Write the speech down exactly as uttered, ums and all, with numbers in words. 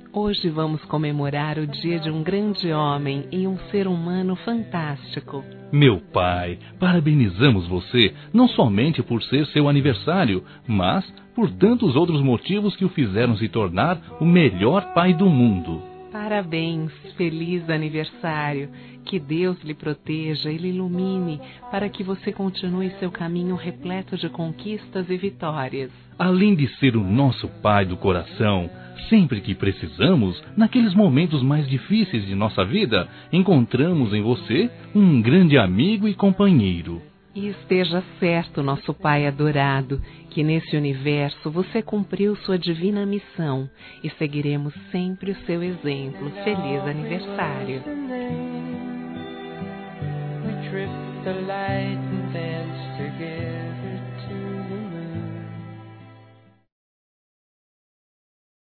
Hoje vamos comemorar o dia de um grande homem e um ser humano fantástico. Meu pai, parabenizamos você não somente por ser seu aniversário, mas por tantos outros motivos que o fizeram se tornar o melhor pai do mundo. Parabéns, feliz aniversário. Que Deus lhe proteja e lhe ilumine para que você continue seu caminho repleto de conquistas e vitórias. Além de ser o nosso pai do coração, sempre que precisamos, naqueles momentos mais difíceis de nossa vida, encontramos em você um grande amigo e companheiro. E esteja certo, nosso Pai adorado, que nesse universo você cumpriu sua divina missão e seguiremos sempre o seu exemplo. Feliz aniversário! We tripped the light and danced together.